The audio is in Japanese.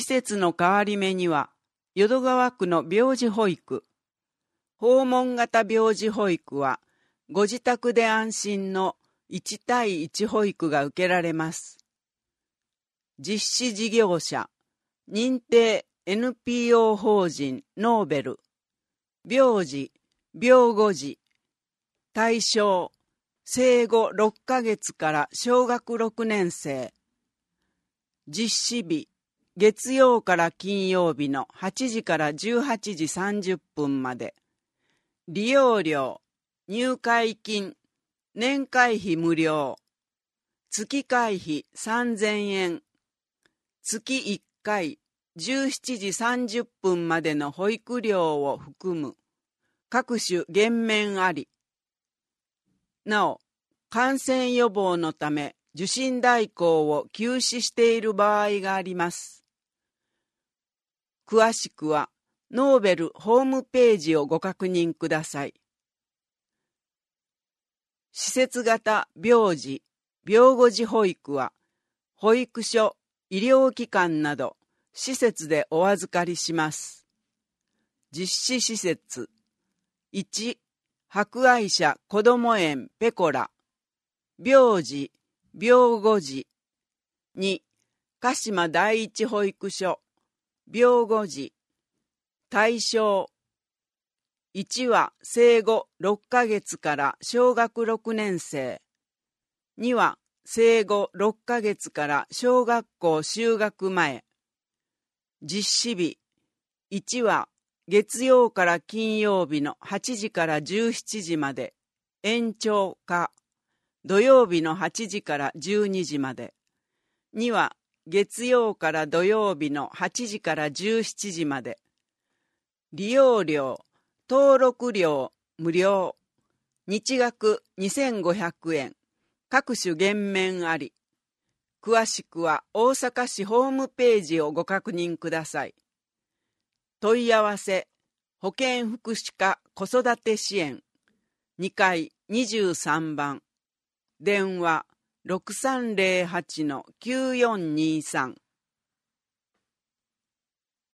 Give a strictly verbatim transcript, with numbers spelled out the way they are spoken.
設の変わり目には、淀川区の病児保育、訪問型病児保育は、ご自宅で安心のいち対いち保育が受けられます。実施事業者、認定 エヌピーオー 法人ノーベル、病児、病後児、対象、生後ろっかげつから小学ろくねん生。実施日、月曜から金曜日のはちじからじゅうはちじさんじゅっぷんまで。利用料、入会金、年会費無料。月会費さんぜんえん。月いっかいじゅうしちじさんじゅっぷんまでの保育料を含む。各種減免あり。なお、感染予防のため受診代行を休止している場合があります。詳しくは、ノーベルホームページをご確認ください。施設型病児、病後児保育は、保育所、医療機関など、施設でお預かりします。実施施設、いち、博愛社こども園ペコラ、病児、病後児。に、鹿島第一保育所、病後児。対象、いちは生後ろっかげつから小学ろくねん生。には生後ろっかげつから小学校就学前。実施日、いちは月曜から金曜日のはちじからじゅうしちじまで、延長か、土曜日のはちじからじゅうにじまで。には月曜から土曜日のはちじからじゅうしちじまで。利用料、登録料無料。日額にせんごひゃくえん。各種減免あり。詳しくは大阪市ホームページをご確認ください。問い合わせ、保健福祉課子育て支援。にかいにじゅうさんばん。電話ろくさんぜろはちのきゅうよんにさん。